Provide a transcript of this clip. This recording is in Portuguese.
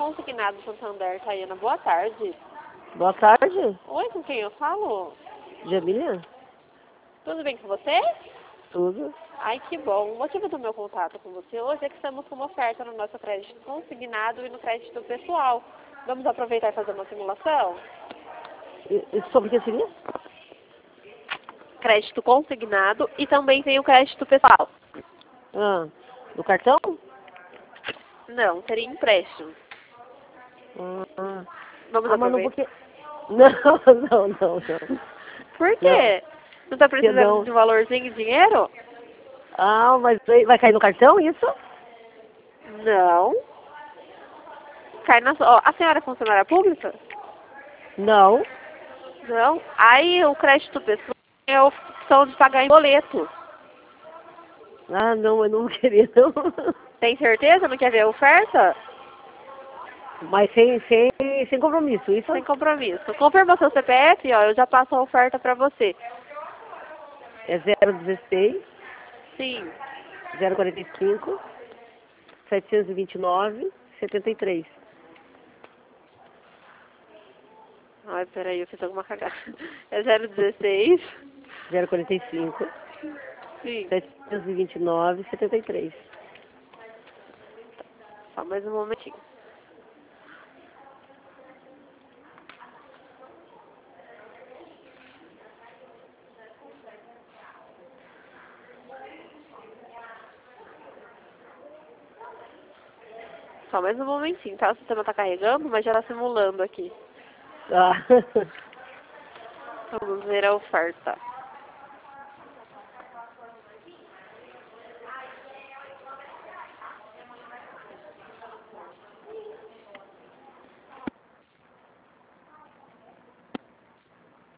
Consignado Santander, Tayana, boa tarde. Boa tarde, Oi, com quem eu falo? Jamília. Tudo bem com você? Tudo. Ai, que bom. O motivo do meu contato com você hoje é que estamos com uma oferta no nosso crédito consignado e no crédito pessoal. Vamos aproveitar e fazer uma simulação? E sobre o que seria? Crédito consignado e também tem o crédito pessoal. Ah, do cartão? Não, seria empréstimo. Ah, Vamos mas não aproveitar. porque... Não. Por Não, quê? Não está porque precisando não. de um valorzinho de dinheiro? Ah, mas vai cair no cartão isso? Não. Cai na sua... Ó, a senhora é funcionária pública? Não. Não. Aí o crédito pessoal é a opção de pagar em boleto. Ah, não, eu não queria, não. Tem certeza? Não quer ver a oferta? Mas sem compromisso, isso? Sem compromisso. Confirma seu CPF, ó, eu já passo a oferta pra você. É 016 Sim. 045 729 73. Ai, peraí, eu fiz alguma cagada. É 016. 045 Sim. 729 73. Só mais um momentinho. Só mais um momentinho, tá? O sistema tá carregando, mas já tá simulando aqui. Ah. Vamos ver a oferta.